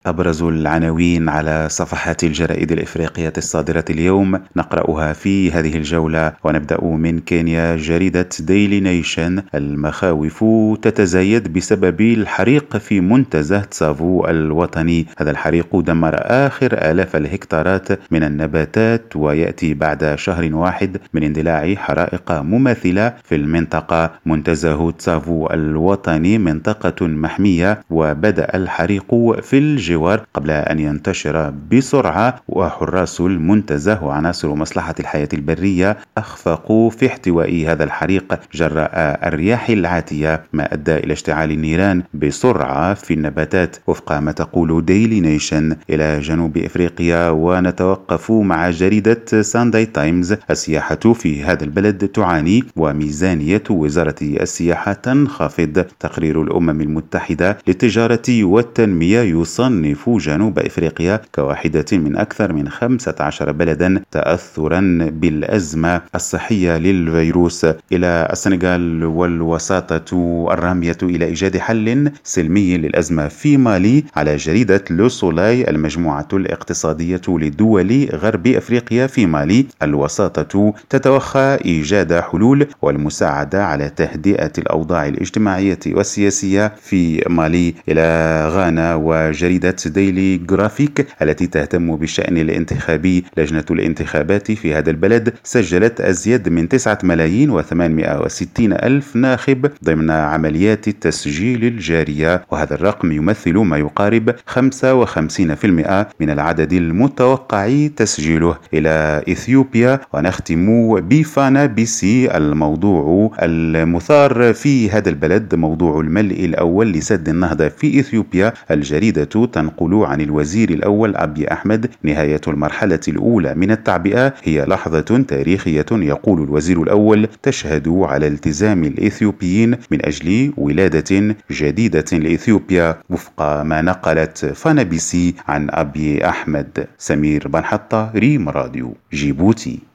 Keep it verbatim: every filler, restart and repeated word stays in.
أبرز العناوين على صفحات الجرائد الإفريقية الصادرة اليوم نقرأها في هذه الجولة، ونبدأ من كينيا. جريدة ديلي نيشن: المخاوف تتزايد بسبب الحريق في منتزه تسافو الوطني. هذا الحريق دمر آخر آلاف الهكتارات من النباتات، ويأتي بعد شهر واحد من اندلاع حرائق مماثلة في المنطقة. منتزه تسافو الوطني منطقة محمية، وبدأ الحريق في الجوار قبل أن ينتشر بسرعة، وحراس المنتزه وعناصر مصلحة الحياة البرية أخفقوا في احتواء هذا الحريق جراء الرياح العاتية، ما أدى إلى اشتعال النيران بسرعة في النباتات، وفق ما تقول ديلي نيشن. إلى جنوب إفريقيا ونتوقف مع جريدة سانداي تايمز: السياحة في هذا البلد تعاني، وميزانية وزارة السياحة تنخفض. تقرير الأمم المتحدة للتجارة والتنمية يصنف جنوب إفريقيا كواحدة من أكثر من خمسة عشر بلدا تأثرا بالأزمة الصحية للفيروس. إلى السنغال والوساطة الرامية إلى إيجاد حل سلمي للأزمة في مالي. على جريدة لو سولاي: المجموعة الاقتصادية لدول غرب أفريقيا في مالي، الوساطة تتوخى إيجاد حلول والمساعدة على تهدئة الأوضاع الاجتماعية والسياسية في مالي. إلى غانا وجريدة ديلي جرافيك التي تهتم بالشأن الانتخابي: لجنة الانتخابات في هذا البلد سجلت أزيد من تسعة ملايين وثمانمائة وستين ألف ناخب ضمن عمليات التسجيل الجارية، وهذا الرقم يمثل ما يقارب خمسة وخمسين بالمئة من العدد المتوقع تسجيله. إلى إثيوبيا ونختم بفانا بيسي: الموضوع المثار في هذا البلد موضوع الملء الأول لسد النهضة في إثيوبيا. الجريدة تنقل عن الوزير الأول أبي أحمد: نهاية المرحلة الأولى من التعبئة هي لحظة تاريخية، يقول الوزير الأول، تشهد على التزام الإثيوبيين من أجل ولادة جديدة لإثيوبيا، وفق ما نقلت فانا بي سي عن أبي أحمد. سمير بنحطة، ريم راديو، جيبوتي.